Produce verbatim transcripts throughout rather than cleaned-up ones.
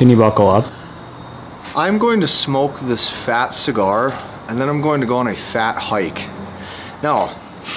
Can you buckle up? I'm going to smoke this fat cigar, and then I'm going to go on a fat hike. Now,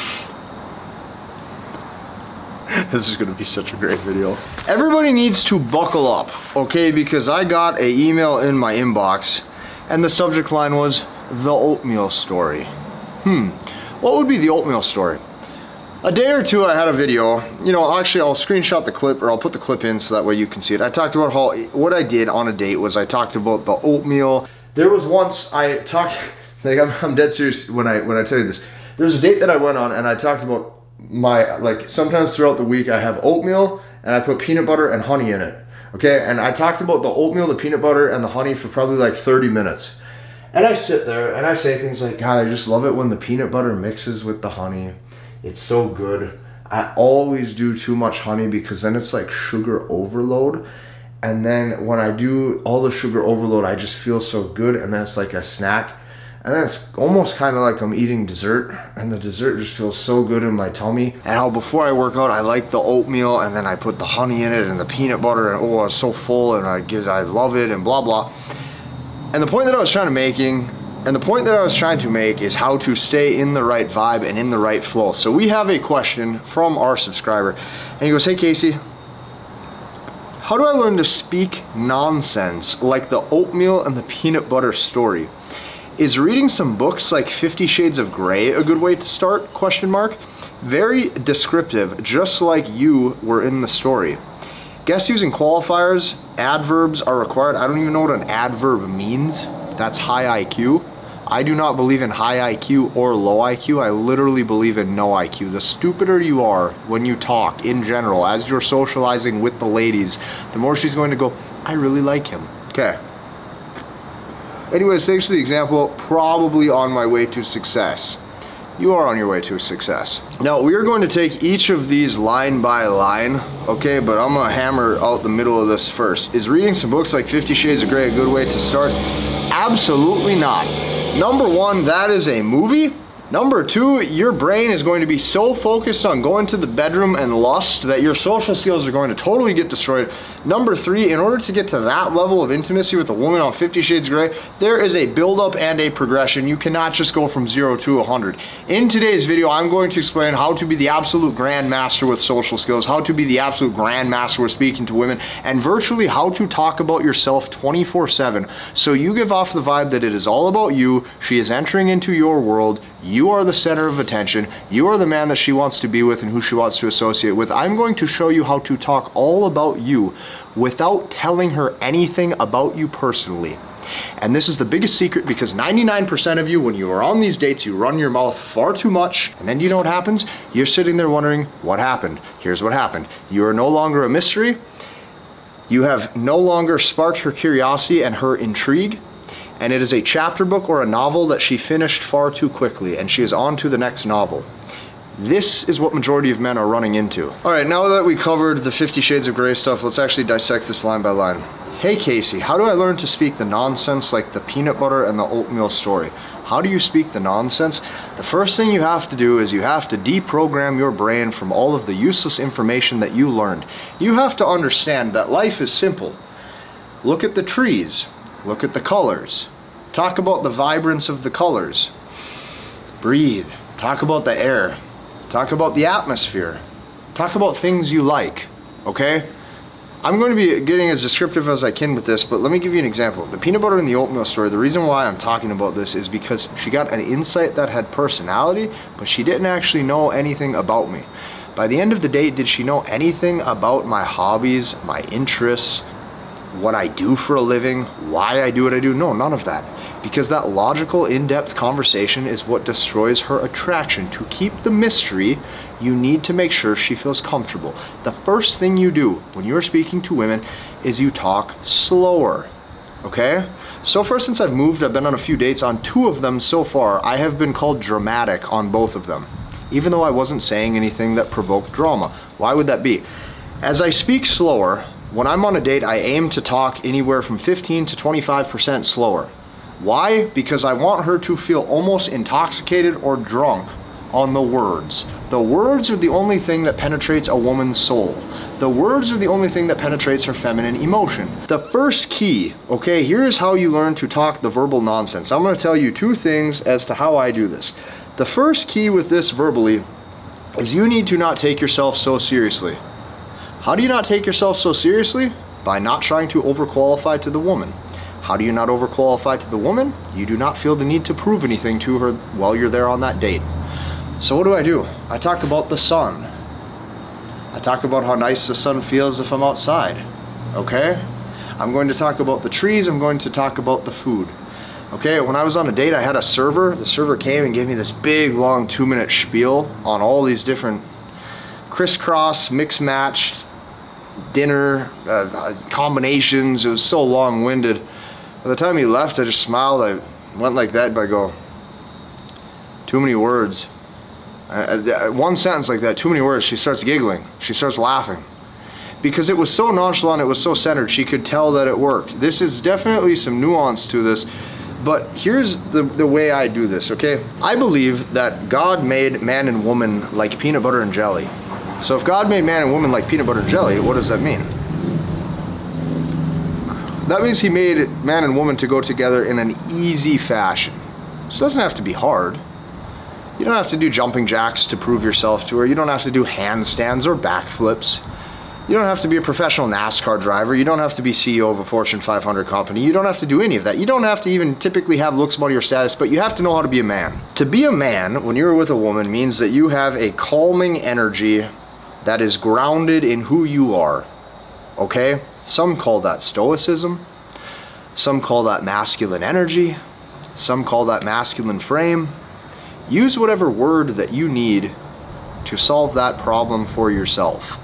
this is going to be such a great video. Everybody needs to buckle up, okay? Because I got an email in my inbox, and the subject line was, the oatmeal story. Hmm, what would be the oatmeal story? A day or two I had a video, you know, actually I'll screenshot the clip, or I'll put the clip in so that way you can see it. I talked about how, what I did on a date was I talked about the oatmeal. There was once I talked, like I'm, I'm dead serious when I, when I tell you this. There was a date that I went on and I talked about my, like sometimes throughout the week I have oatmeal and I put peanut butter and honey in it, okay? And I talked about the oatmeal, the peanut butter, and the honey for probably like thirty minutes. And I sit there and I say things like, God, I just love it when the peanut butter mixes with the honey. It's so good. I always do too much honey because then it's like sugar overload. And then when I do all the sugar overload, I just feel so good. And then it's like a snack. And then it's almost kind of like I'm eating dessert. And the dessert just feels so good in my tummy. And how before I work out, I like the oatmeal. And then I put the honey in it and the peanut butter. And oh, it's so full. And I, give, I love it and blah, blah. And the point that I was trying to making... And the point that I was trying to make is how to stay in the right vibe and in the right flow. So we have a question from our subscriber. And he goes, hey Casey, how do I learn to speak nonsense like the oatmeal and the peanut butter story? Is reading some books like Fifty Shades of Grey a good way to start? Question mark. Very descriptive, just like you were in the story. Guess using qualifiers, adverbs are required. I don't even know what an adverb means. That's high I Q. I do not believe in high I Q or low I Q. I literally believe in no I Q. The stupider you are when you talk in general, as you're socializing with the ladies, the more she's going to go, I really like him. Okay. Anyways, thanks for the example. Probably on my way to success. You are on your way to success. Now, we are going to take each of these line by line, okay? But I'm gonna hammer out the middle of this first. Is reading some books like Fifty Shades of Grey a good way to start? Absolutely not. Number one, that is a movie. Number two, your brain is going to be so focused on going to the bedroom and lust that your social skills are going to totally get destroyed. Number three, in order to get to that level of intimacy with a woman on Fifty Shades of Grey, there is a build-up and a progression. You cannot just go from zero to one hundred. In today's video, I'm going to explain how to be the absolute grandmaster with social skills, how to be the absolute grandmaster with speaking to women, and virtually how to talk about yourself twenty-four seven. So you give off the vibe that it is all about you, she is entering into your world, you are the center of attention, you are the man that she wants to be with and who she wants to associate with. I'm going to show you how to talk all about you without telling her anything about you personally. And this is the biggest secret because ninety-nine percent of you, when you are on these dates, you run your mouth far too much, and then do you know what happens? You're sitting there wondering, what happened? Here's what happened. You are no longer a mystery. You have no longer sparked her curiosity and her intrigue. And it is a chapter book or a novel that she finished far too quickly, and she is on to the next novel. This is what majority of men are running into. All right, now that we covered the Fifty Shades of Grey stuff, let's actually dissect this line by line. Hey Casey, how do I learn to speak the nonsense like the peanut butter and the oatmeal story? How do you speak the nonsense? The first thing you have to do is you have to deprogram your brain from all of the useless information that you learned. You have to understand that life is simple. Look at the trees. Look at the colors. Talk about the vibrance of the colors. Breathe. Talk about the air. Talk about the atmosphere. Talk about things you like, okay? I'm going to be getting as descriptive as I can with this, but let me give you an example. The peanut butter and the oatmeal story, the reason why I'm talking about this is because she got an insight that had personality, but she didn't actually know anything about me. By the end of the date, did she know anything about my hobbies, my interests, what I do for a living, why I do what I do? No, none of that. Because that logical, in-depth conversation is what destroys her attraction. To keep the mystery, you need to make sure she feels comfortable. The first thing you do when you're speaking to women is you talk slower, okay? So far since I've moved, I've been on a few dates. On two of them so far, I have been called dramatic on both of them, even though I wasn't saying anything that provoked drama. Why would that be? As I speak slower, when I'm on a date, I aim to talk anywhere from fifteen to twenty-five percent slower. Why? Because I want her to feel almost intoxicated or drunk on the words. The words are the only thing that penetrates a woman's soul. The words are the only thing that penetrates her feminine emotion. The first key, okay, here's how you learn to talk the verbal nonsense. I'm gonna tell you two things as to how I do this. The first key with this verbally is you need to not take yourself so seriously. How do you not take yourself so seriously? By not trying to overqualify to the woman. How do you not overqualify to the woman? You do not feel the need to prove anything to her while you're there on that date. So what do I do? I talk about the sun. I talk about how nice the sun feels if I'm outside, okay? I'm going to talk about the trees, I'm going to talk about the food. Okay, when I was on a date, I had a server. The server came and gave me this big, long two-minute spiel on all these different crisscross, mix-matched dinner uh, combinations. It was so long-winded. By the time he left, I just smiled. I went like that, but I go, too many words. Uh, one sentence like that, too many words. She starts giggling. She starts laughing. Because it was so nonchalant, it was so centered, she could tell that it worked. This is definitely some nuance to this. But here's the, the way I do this, okay? I believe that God made man and woman like peanut butter and jelly. So if God made man and woman like peanut butter and jelly, what does that mean? That means he made man and woman to go together in an easy fashion. So it doesn't have to be hard. You don't have to do jumping jacks to prove yourself to her. You don't have to do handstands or backflips. You don't have to be a professional NASCAR driver. You don't have to be C E O of a Fortune five hundred company. You don't have to do any of that. You don't have to even typically have looks, money, or status, but you have to know how to be a man. To be a man, when you're with a woman, means that you have a calming energy that is grounded in who you are, okay? Some call that stoicism. Some call that masculine energy. Some call that masculine frame. Use whatever word that you need to solve that problem for yourself.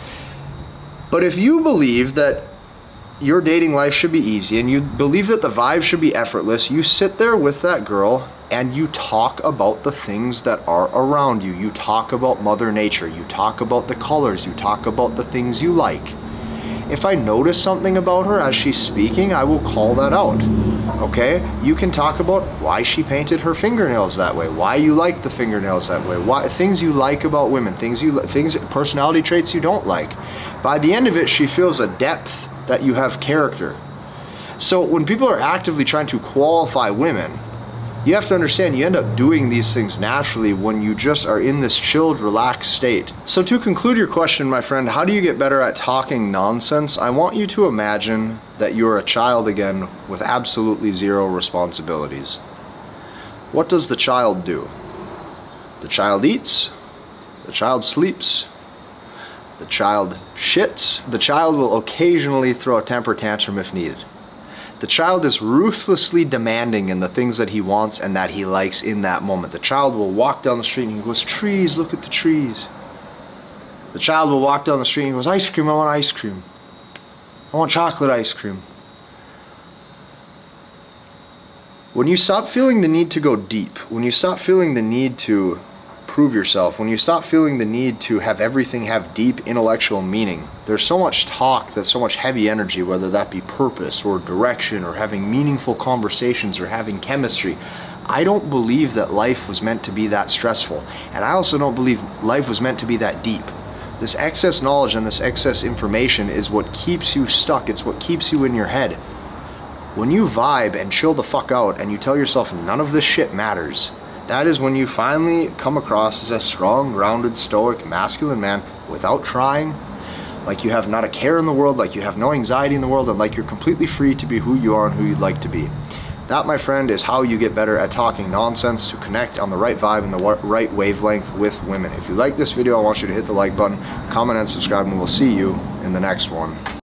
But if you believe that your dating life should be easy and you believe that the vibe should be effortless, you sit there with that girl and you talk about the things that are around you. You talk about Mother Nature. You talk about the colors. You talk about the things you like. If I notice something about her as she's speaking, I will call that out, okay? You can talk about why she painted her fingernails that way, why you like the fingernails that way, why, things you like about women, things you things, personality traits you don't like. By the end of it, she feels a depth that you have character. So when people are actively trying to qualify women, you have to understand you end up doing these things naturally when you just are in this chilled, relaxed state. So to conclude your question, my friend, how do you get better at talking nonsense? I want you to imagine that you're a child again with absolutely zero responsibilities. What does the child do? The child eats, the child sleeps, the child shits, the child will occasionally throw a temper tantrum if needed. The child is ruthlessly demanding in the things that he wants and that he likes in that moment. The child will walk down the street and he goes, trees, look at the trees. The child will walk down the street and he goes, ice cream, I want ice cream. I want chocolate ice cream. When you stop feeling the need to go deep, when you stop feeling the need to prove yourself, when you stop feeling the need to have everything have deep intellectual meaning, there's so much talk, that's so much heavy energy, whether that be purpose or direction or having meaningful conversations or having chemistry. I don't believe that life was meant to be that stressful. And I also don't believe life was meant to be that deep. This excess knowledge and this excess information is what keeps you stuck. It's what keeps you in your head. When you vibe and chill the fuck out and you tell yourself none of this shit matters, that is when you finally come across as a strong, grounded, stoic, masculine man without trying, like you have not a care in the world, like you have no anxiety in the world, and like you're completely free to be who you are and who you'd like to be. That, my friend, is how you get better at talking nonsense to connect on the right vibe and the right wavelength with women. If you like this video, I want you to hit the like button, comment, and subscribe, and we'll see you in the next one.